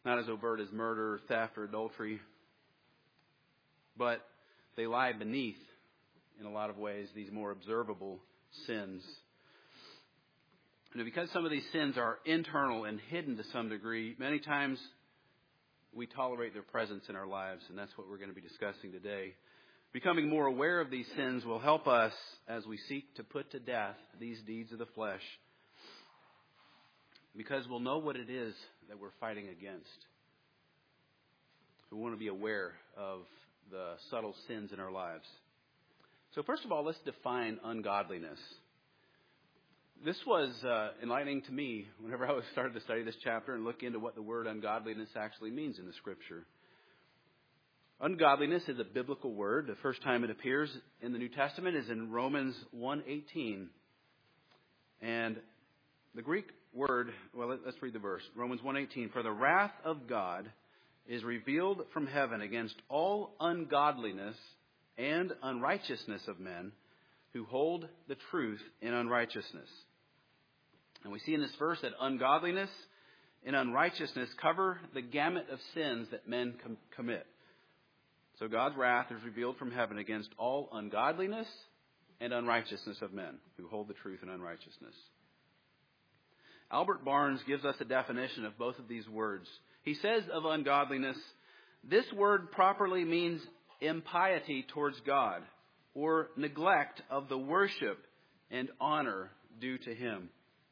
not as overt as murder, theft, or adultery, but they lie beneath, in a lot of ways, these more observable sins. Because some of these sins are internal and hidden to some degree, many times we tolerate their presence in our lives, and that's what we're going to be discussing today. Becoming more aware of these sins will help us as we seek to put to death these deeds of the flesh, because we'll know what it is that we're fighting against. We want to be aware of the subtle sins in our lives. So first of all, let's define ungodliness. This was enlightening to me whenever I started to study this chapter and look into what the word ungodliness actually means in the Scripture. Ungodliness is a biblical word. The first time it appears in the New Testament is in Romans 1:18. And the Greek word, well, let's read the verse. Romans 1:18. For the wrath of God is revealed from heaven against all ungodliness and unrighteousness of men who hold the truth in unrighteousness. And we see in this verse that ungodliness and unrighteousness cover the gamut of sins that men commit. So God's wrath is revealed from heaven against all ungodliness and unrighteousness of men who hold the truth in unrighteousness. Albert Barnes gives us a definition of both of these words. He says of ungodliness, this word properly means impiety towards God, or neglect of the worship and honor due to Him.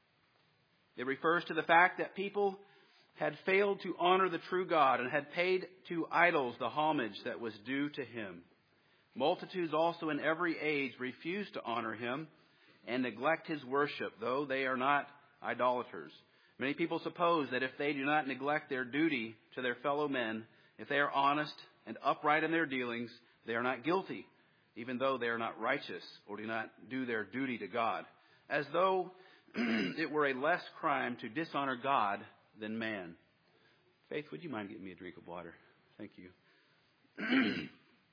It refers to the fact that people had failed to honor the true God and had paid to idols the homage that was due to Him. Multitudes also in every age refuse to honor Him and neglect His worship, though they are not idolaters. Many people suppose that if they do not neglect their duty to their fellow men, if they are honest and upright in their dealings, they are not guilty, even though they are not righteous or do not do their duty to God, as though it were a less crime to dishonor God than man. Faith, would you mind getting me a drink of water? Thank you.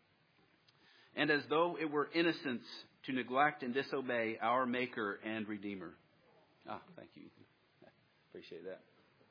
And as though it were innocence to neglect and disobey our Maker and Redeemer. Thank you. Appreciate that.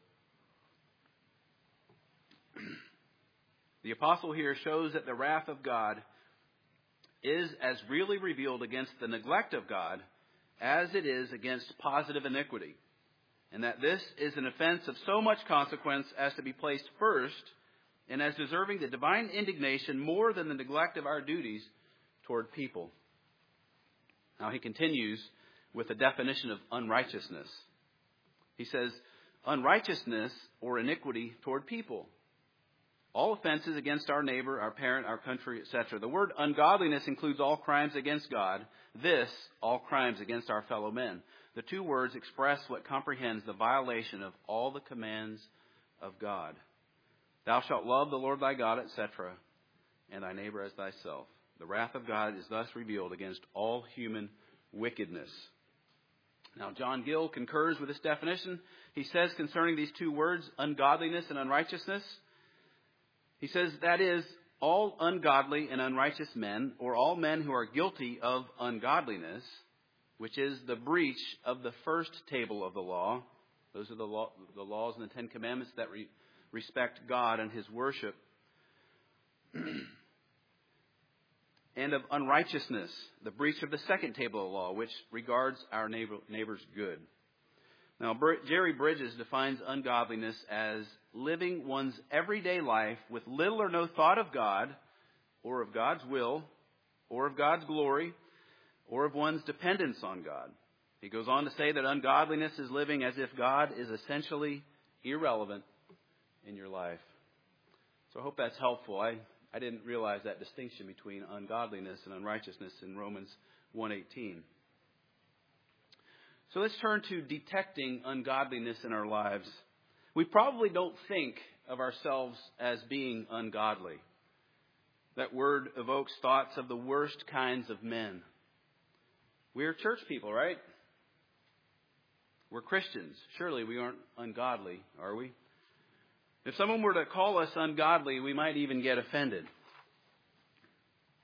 The apostle here shows that the wrath of God is as really revealed against the neglect of God as it is against positive iniquity, and that this is an offense of so much consequence as to be placed first and as deserving the divine indignation more than the neglect of our duties toward people. Now he continues with a definition of unrighteousness. He says, unrighteousness or iniquity toward people. All offenses against our neighbor, our parent, our country, etc. The word ungodliness includes all crimes against God. This, all crimes against our fellow men. The two words express what comprehends the violation of all the commands of God. Thou shalt love the Lord thy God, etc., and thy neighbor as thyself. The wrath of God is thus revealed against all human wickedness. Now, John Gill concurs with this definition. He says concerning these two words, ungodliness and unrighteousness, he says that is, all ungodly and unrighteous men, or all men who are guilty of ungodliness, which is the breach of the first table of the law. Those are the laws and the Ten Commandments that respect God and His worship. And of unrighteousness, the breach of the second table of the law, which regards our neighbor's good. Now, Jerry Bridges defines ungodliness as living one's everyday life with little or no thought of God, or of God's will, or of God's glory, or of one's dependence on God. He goes on to say that ungodliness is living as if God is essentially irrelevant in your life. So I hope that's helpful. I didn't realize that distinction between ungodliness and unrighteousness in Romans 1:18. So let's turn to detecting ungodliness in our lives. We probably don't think of ourselves as being ungodly. That word evokes thoughts of the worst kinds of men. We're church people, right? We're Christians. Surely we aren't ungodly, are we? If someone were to call us ungodly, we might even get offended.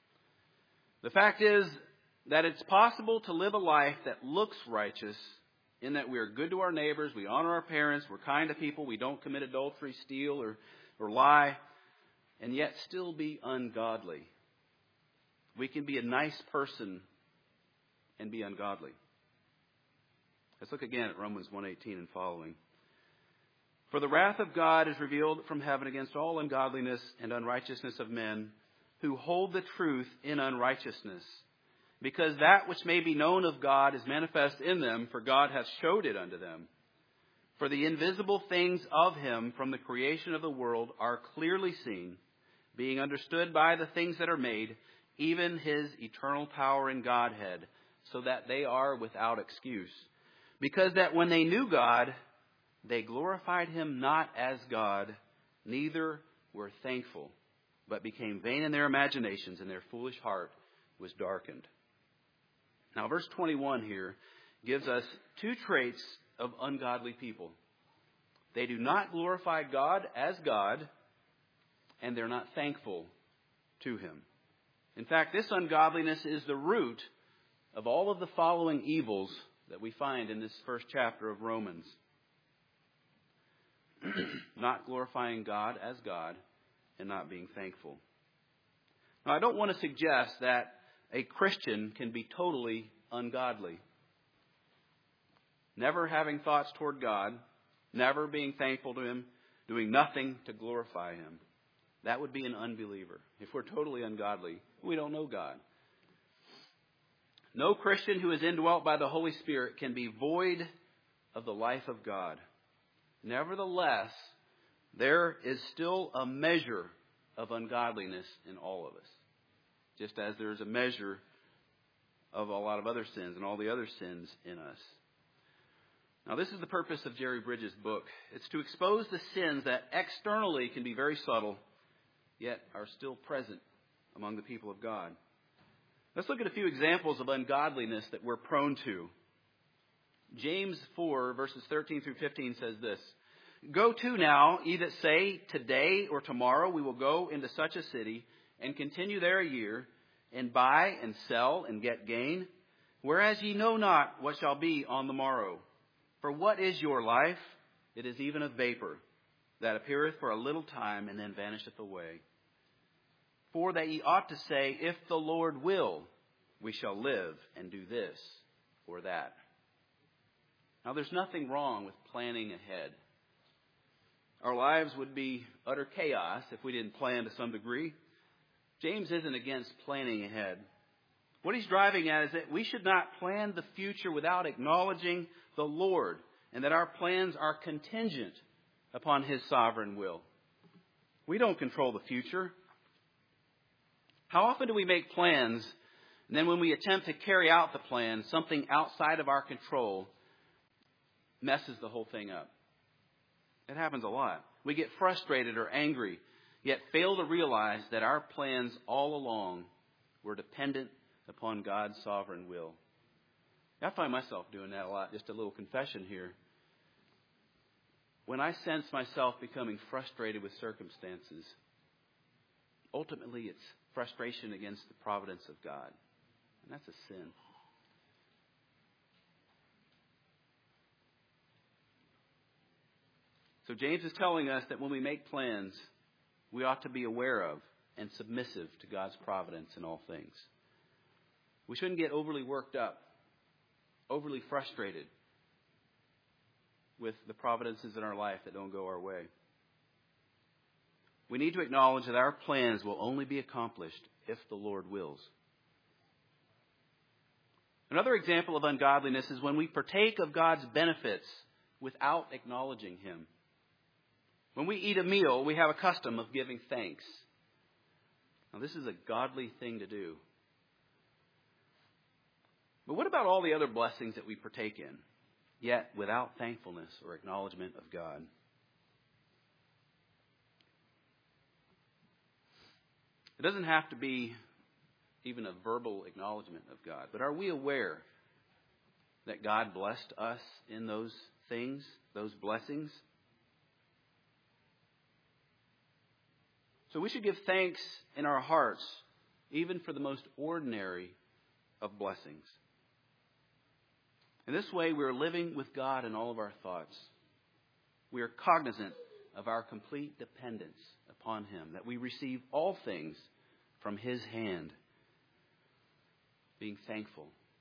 The fact is that it's possible to live a life that looks righteous in that we are good to our neighbors, we honor our parents, we're kind to people, we don't commit adultery, steal, or lie, and yet still be ungodly. We can be a nice person and be ungodly. Let's look again at Romans 1:18 and following. For the wrath of God is revealed from heaven against all ungodliness and unrighteousness of men who hold the truth in unrighteousness. Because that which may be known of God is manifest in them, for God hath showed it unto them. For the invisible things of him from the creation of the world are clearly seen, being understood by the things that are made, even his eternal power and Godhead, so that they are without excuse. Because that when they knew God, they glorified him not as God, neither were thankful, but became vain in their imaginations, and their foolish heart was darkened. Now, verse 21 here gives us two traits of ungodly people. They do not glorify God as God, and they're not thankful to him. In fact, this ungodliness is the root of all of the following evils that we find in this first chapter of Romans. Not glorifying God as God and not being thankful. Now, I don't want to suggest that a Christian can be totally ungodly. Never having thoughts toward God, never being thankful to him, doing nothing to glorify him. That would be an unbeliever. If we're totally ungodly, we don't know God. No Christian who is indwelt by the Holy Spirit can be void of the life of God. Nevertheless, there is still a measure of ungodliness in all of us. Just as there's a measure of a lot of other sins and all the other sins in us. Now, this is the purpose of Jerry Bridges' book. It's to expose the sins that externally can be very subtle, yet are still present among the people of God. Let's look at a few examples of ungodliness that we're prone to. James 4, verses 13 through 15 says this. Go to now, ye that say, today or tomorrow we will go into such a city, and continue there a year, and buy and sell and get gain, whereas ye know not what shall be on the morrow. For what is your life? It is even a vapor, that appeareth for a little time, and then vanisheth away. For that ye ought to say, if the Lord will, we shall live and do this or that. Now, there's nothing wrong with planning ahead. Our lives would be utter chaos if we didn't plan to some degree. James isn't against planning ahead. What he's driving at is that we should not plan the future without acknowledging the Lord, and that our plans are contingent upon his sovereign will. We don't control the future. How often do we make plans, and then when we attempt to carry out the plan, something outside of our control messes the whole thing up? It happens a lot. We get frustrated or angry, yet fail to realize that our plans all along were dependent upon God's sovereign will. I find myself doing that a lot. Just a little confession here. When I sense myself becoming frustrated with circumstances, ultimately it's frustration against the providence of God. And that's a sin. So James is telling us that when we make plans, we ought to be aware of and submissive to God's providence in all things. We shouldn't get overly worked up, overly frustrated with the providences in our life that don't go our way. We need to acknowledge that our plans will only be accomplished if the Lord wills. Another example of ungodliness is when we partake of God's benefits without acknowledging him. When we eat a meal, we have a custom of giving thanks. Now, this is a godly thing to do. But what about all the other blessings that we partake in, yet without thankfulness or acknowledgement of God? It doesn't have to be even a verbal acknowledgement of God, but are we aware that God blessed us in those things, those blessings? So we should give thanks in our hearts, even for the most ordinary of blessings. In this way, we are living with God in all of our thoughts. We are cognizant of our complete dependence upon Him, that we receive all things from His hand, being thankful.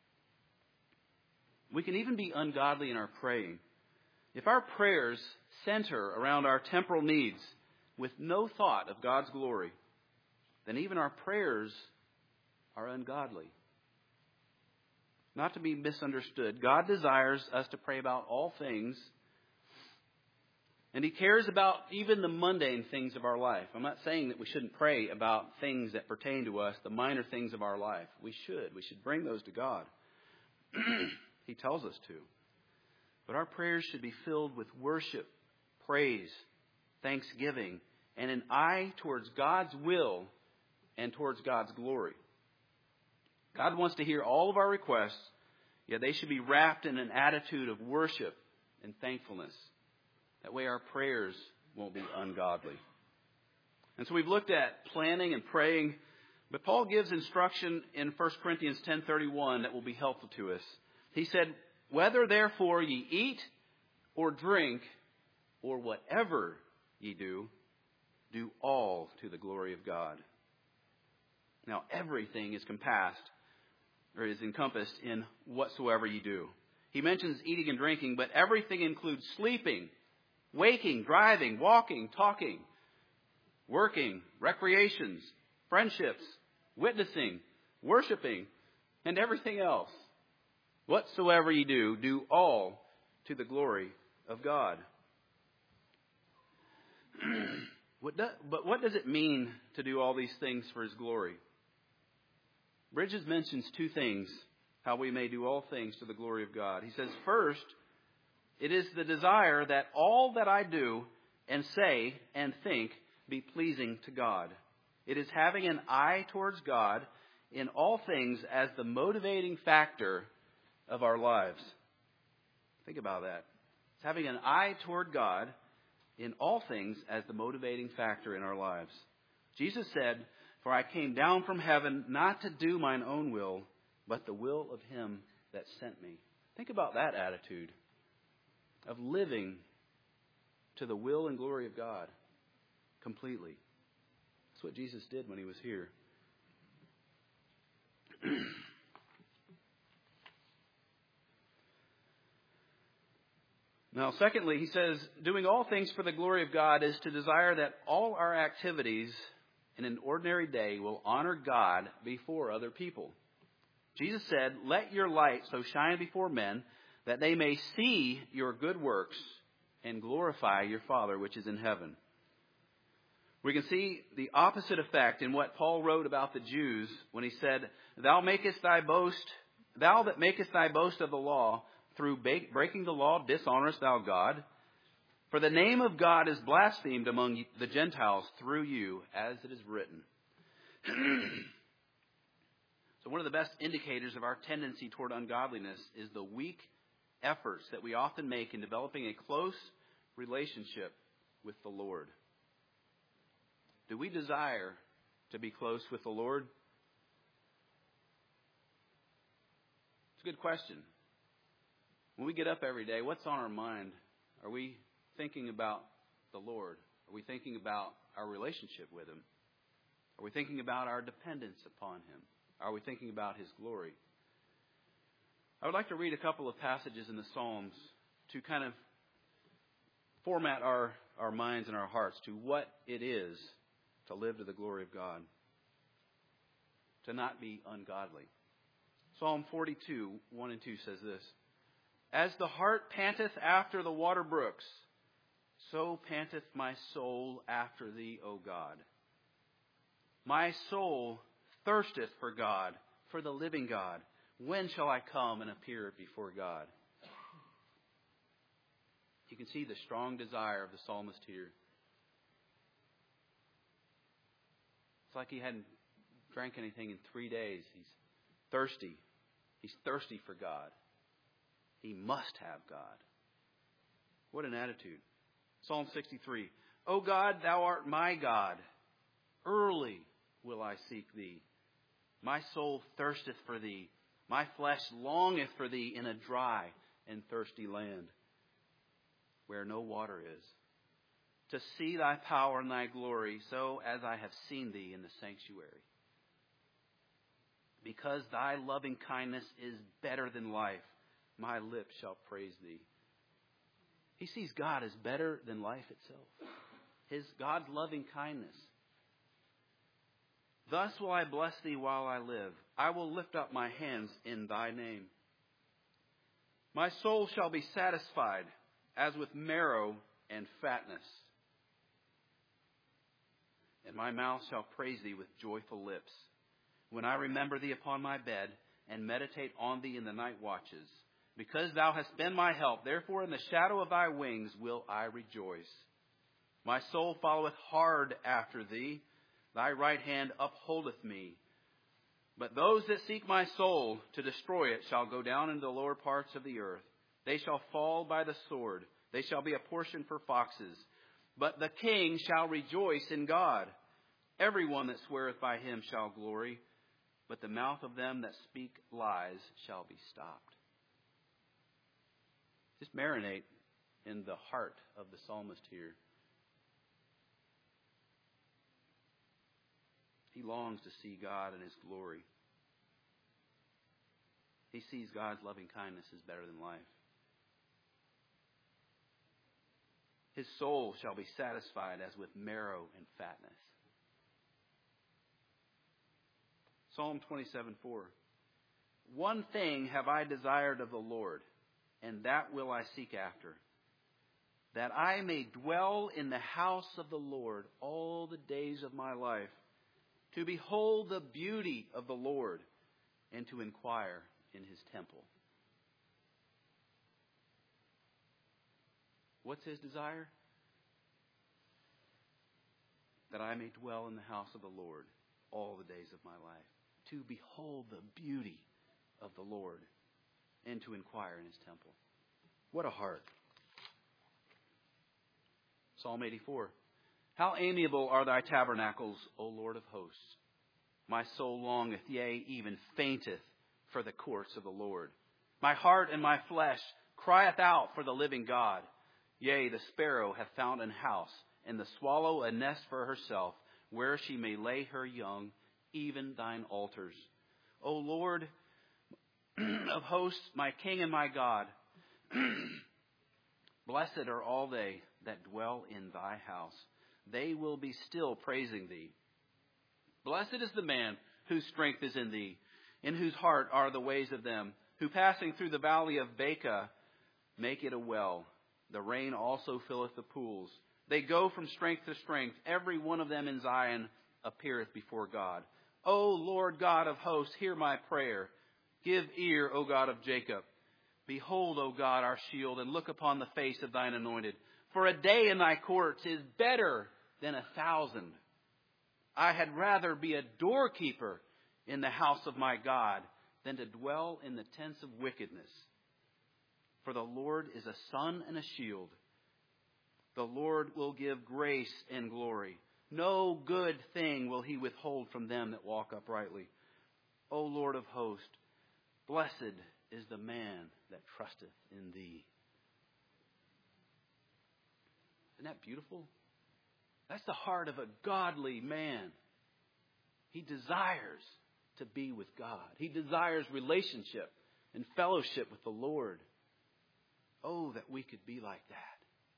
We can even be ungodly in our praying. If our prayers center around our temporal needs with no thought of God's glory, then even our prayers are ungodly. Not to be misunderstood, God desires us to pray about all things, and He cares about even the mundane things of our life. I'm not saying that we shouldn't pray about things that pertain to us, the minor things of our life. We should. We should bring those to God. He tells us to. But our prayers should be filled with worship, praise, thanksgiving, and an eye towards God's will and towards God's glory. God wants to hear all of our requests, yet they should be wrapped in an attitude of worship and thankfulness. That way our prayers won't be ungodly. And so we've looked at planning and praying, but Paul gives instruction in 1 Corinthians 10:31 that will be helpful to us. He said, "Whether therefore ye eat or drink or whatever ye do, do all to the glory of God." Now everything is encompassed in whatsoever ye do. He mentions eating and drinking, but everything includes sleeping, waking, driving, walking, talking, working, recreations, friendships, witnessing, worshiping, and everything else. Whatsoever ye do, do all to the glory of God. But what does it mean to do all these things for His glory? Bridges mentions two things, how we may do all things to the glory of God. He says, first, it is the desire that all that I do and say and think be pleasing to God. It is having an eye towards God in all things as the motivating factor of our lives. Think about that. It's having an eye toward God in all things as the motivating factor in our lives. Jesus said, "For I came down from heaven not to do mine own will, but the will of Him that sent me." Think about that attitude of living to the will and glory of God completely. That's what Jesus did when He was here. Now, secondly, he says, doing all things for the glory of God is to desire that all our activities in an ordinary day will honor God before other people. Jesus said, "Let your light so shine before men that they may see your good works and glorify your Father which is in heaven." We can see the opposite effect in what Paul wrote about the Jews when he said, thou that makest thy boast of the law, through breaking the law dishonorest thou God. For the name of God is blasphemed among the Gentiles through you, as it is written. So one of the best indicators of our tendency toward ungodliness is the weak efforts that we often make in developing a close relationship with the Lord. Do we desire to be close with the Lord? It's a good question. When we get up every day, what's on our mind? Are we thinking about the Lord? Are we thinking about our relationship with Him? Are we thinking about our dependence upon Him? Are we thinking about His glory? I would like to read a couple of passages in the Psalms to kind of format our minds and our hearts to what it is to live to the glory of God, to not be ungodly. Psalm 42, 1 and 2 says this: As the hart panteth after the water brooks, so panteth my soul after Thee, O God. My soul thirsteth for God, for the living God. When shall I come and appear before God? You can see the strong desire of the psalmist here. It's like he hadn't drank anything in 3 days. He's thirsty. He's thirsty for God. He must have God. What an attitude. Psalm 63. O God, Thou art my God. Early will I seek Thee. My soul thirsteth for Thee. My flesh longeth for thee in a dry and thirsty land, where no water is, to see thy power and thy glory, so as I have seen thee in the sanctuary. Because thy loving kindness is better than life, my lips shall praise thee. He sees God as better than life itself. God's loving kindness. Thus will I bless thee while I live. I will lift up my hands in thy name. My soul shall be satisfied as with marrow and fatness, and my mouth shall praise thee with joyful lips, when I remember thee upon my bed and meditate on thee in the night watches. Because thou hast been my help, therefore in the shadow of thy wings will I rejoice. My soul followeth hard after thee, thy right hand upholdeth me. But those that seek my soul to destroy it shall go down into the lower parts of the earth. They shall fall by the sword. They shall be a portion for foxes. But the king shall rejoice in God. Every one that sweareth by him shall glory. But the mouth of them that speak lies shall be stopped. Just marinate in the heart of the psalmist here. He longs to see God in his glory. He sees God's loving kindness is better than life. His soul shall be satisfied as with marrow and fatness. Psalm 27:4. One thing have I desired of the Lord, and that will I seek after, that I may dwell in the house of the Lord all the days of my life, to behold the beauty of the Lord, and to inquire in his temple. What's his desire? That I may dwell in the house of the Lord all the days of my life, to behold the beauty of the Lord, and to inquire in his temple. What a heart. Psalm 84. How amiable are thy tabernacles, O Lord of hosts! My soul longeth, yea, even fainteth, for the courts of the Lord. My heart and my flesh crieth out for the living God. Yea, the sparrow hath found an house, and the swallow a nest for herself, where she may lay her young, even thine altars. O Lord of hosts, my King and my God, blessed are all they that dwell in thy house. They will be still praising thee. Blessed is the man whose strength is in thee, in whose heart are the ways of them, who passing through the valley of Baca make it a well. The rain also filleth the pools. They go from strength to strength. Every one of them in Zion appeareth before God. O Lord God of hosts, hear my prayer. Give ear, O God of Jacob. Behold, O God, our shield, and look upon the face of thine anointed. For a day in thy courts is better than 1,000. I had rather be a doorkeeper in the house of my God than to dwell in the tents of wickedness. For the Lord is a sun and a shield. The Lord will give grace and glory. No good thing will he withhold from them that walk uprightly. O Lord of hosts, blessed is the man that trusteth in thee. Isn't that beautiful? That's the heart of a godly man. He desires to be with God. He desires relationship and fellowship with the Lord. Oh, that we could be like that.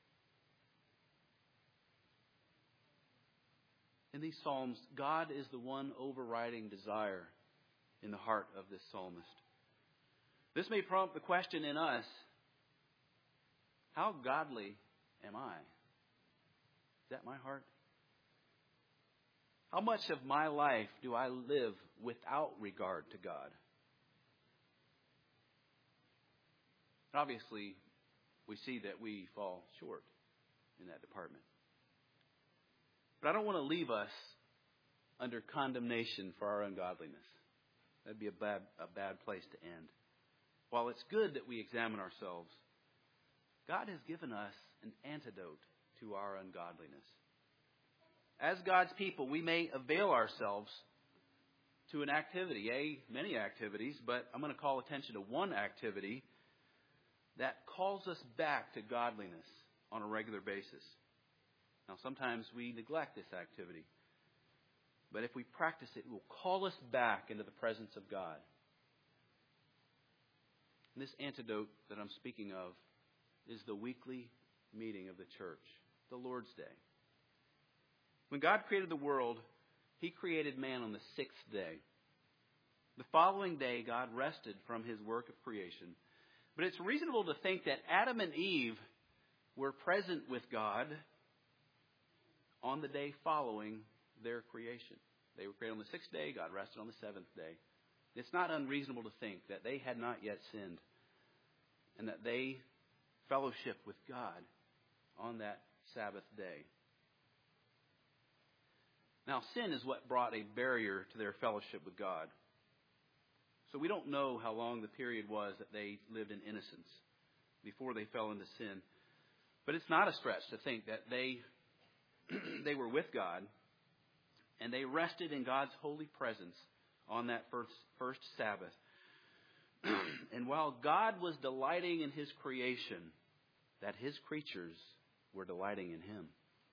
In these Psalms, God is the one overriding desire in the heart of this psalmist. This may prompt the question in us, how godly am I? Is that my heart? How much of my life do I live without regard to God? Obviously, we see that we fall short in that department. But I don't want to leave us under condemnation for our ungodliness. That'd be a bad place to end. While it's good that we examine ourselves, God has given us an antidote to our ungodliness. As God's people, we may avail ourselves to an activity, many activities, but I'm going to call attention to one activity that calls us back to godliness on a regular basis. Now, sometimes we neglect this activity, but if we practice it, it will call us back into the presence of God. And this antidote that I'm speaking of is the weekly meeting of the church, the Lord's Day. When God created the world, He created man on the sixth day. The following day, God rested from His work of creation. But it's reasonable to think that Adam and Eve were present with God on the day following their creation. They were created on the sixth day. God rested on the seventh day. It's not unreasonable to think that they had not yet sinned and that they fellowshiped with God on that Sabbath day. Now, sin is what brought a barrier to their fellowship with God. So we don't know how long the period was that they lived in innocence before they fell into sin. But it's not a stretch to think that they were with God and they rested in God's holy presence on that first Sabbath. And while God was delighting in His creation, that His creatures were delighting in Him.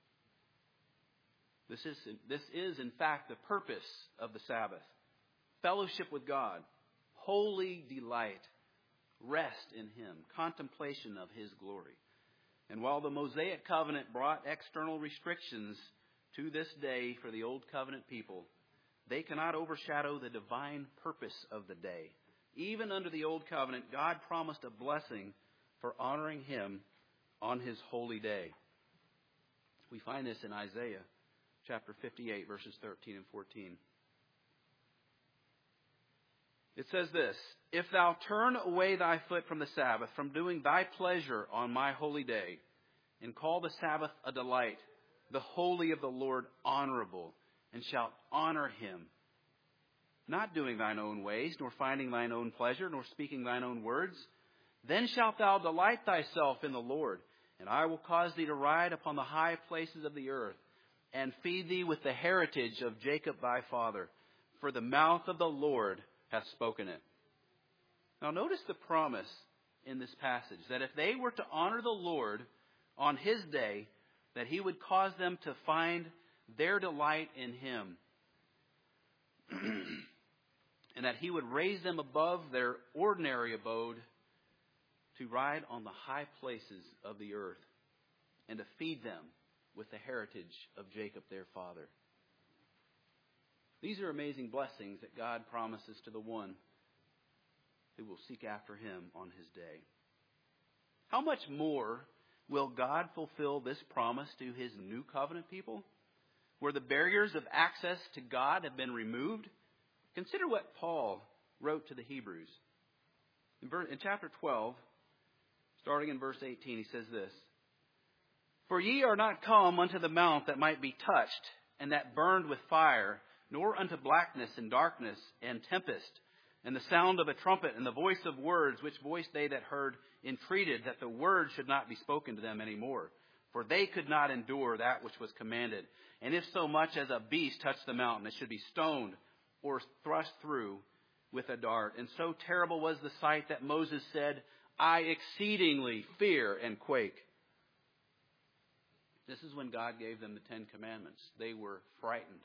This is, in fact, the purpose of the Sabbath. Fellowship with God, holy delight, rest in Him, contemplation of His glory. And while the Mosaic covenant brought external restrictions to this day for the Old Covenant people, they cannot overshadow the divine purpose of the day. Even under the Old Covenant, God promised a blessing for honoring Him on His holy day. We find this in Isaiah chapter 58, verses 13 and 14. It says this, "If thou turn away thy foot from the Sabbath, from doing thy pleasure on my holy day, and call the Sabbath a delight, the holy of the Lord honorable, and shalt honor Him, not doing thine own ways, nor finding thine own pleasure, nor speaking thine own words, then shalt thou delight thyself in the Lord, and I will cause thee to ride upon the high places of the earth, and feed thee with the heritage of Jacob thy father, for the mouth of the Lord hath spoken it." Now notice the promise in this passage, that if they were to honor the Lord on His day, that He would cause them to find their delight in Him, and that He would raise them above their ordinary abode to ride on the high places of the earth, and to feed them with the heritage of Jacob their father. These are amazing blessings that God promises to the one who will seek after Him on His day. How much more will God fulfill this promise to His new covenant people, where the barriers of access to God have been removed? Consider what Paul wrote to the Hebrews. In chapter 12, starting in verse 18, he says this, "For ye are not come unto the mount that might be touched, and that burned with fire, nor unto blackness and darkness and tempest, and the sound of a trumpet and the voice of words, which voice they that heard entreated that the word should not be spoken to them any more. For they could not endure that which was commanded. And if so much as a beast touched the mountain, it should be stoned or thrust through with a dart. And so terrible was the sight that Moses said, I exceedingly fear and quake." This is when God gave them the Ten Commandments. They were frightened.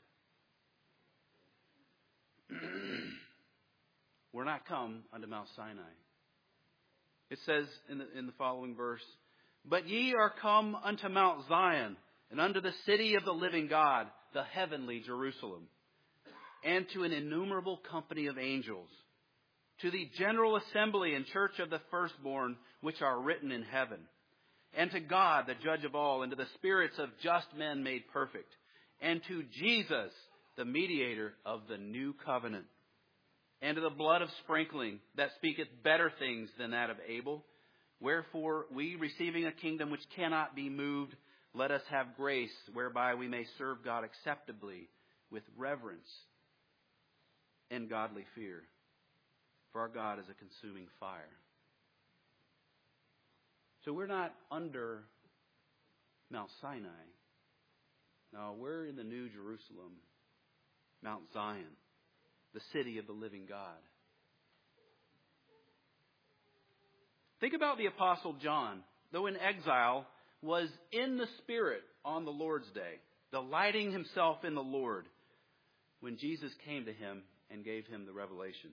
We're not come unto Mount Sinai. It says in the following verse, "But ye are come unto Mount Zion, and unto the city of the living God, the heavenly Jerusalem, and to an innumerable company of angels, to the general assembly and church of the firstborn which are written in heaven, and to God, the judge of all, and to the spirits of just men made perfect, and to Jesus, the mediator of the new covenant, and to the blood of sprinkling that speaketh better things than that of Abel. Wherefore we, receiving a kingdom which cannot be moved, let us have grace whereby we may serve God acceptably with reverence and godly fear. For our God is a consuming fire." So we're not under Mount Sinai. No, we're in the New Jerusalem, Mount Zion. the city of the living God. Think about the Apostle John, though in exile, was in the Spirit on the Lord's day, delighting himself in the Lord when Jesus came to him and gave him the revelation.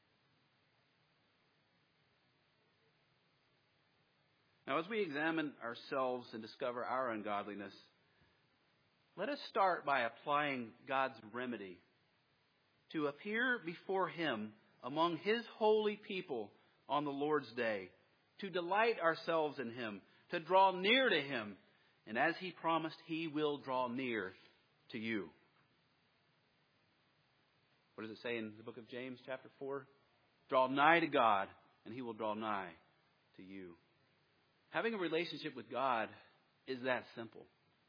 Now, as we examine ourselves and discover our ungodliness, let us start by applying God's remedy to appear before Him among His holy people on the Lord's day, to delight ourselves in Him, to draw near to Him, and as He promised, He will draw near to you. What does it say in the book of James, chapter 4? Draw nigh to God, and He will draw nigh to you. Having a relationship with God is that simple.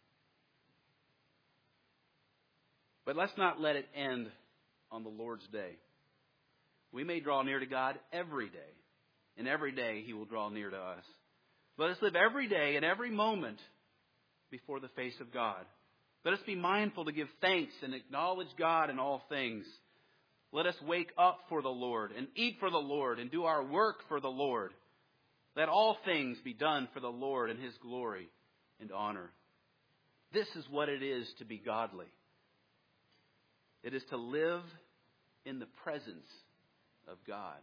But let's not let it end on the Lord's day. We may draw near to God every day, and every day He will draw near to us. Let us live every day and every moment before the face of God. Let us be mindful to give thanks and acknowledge God in all things. Let us wake up for the Lord and eat for the Lord and do our work for the Lord. Let all things be done for the Lord and His glory and honor. This is what it is to be godly. It is to live in the presence of God.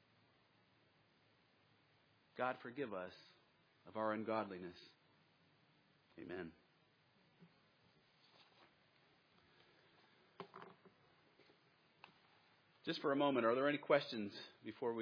God, forgive us of our ungodliness. Amen. Just for a moment, are there any questions before we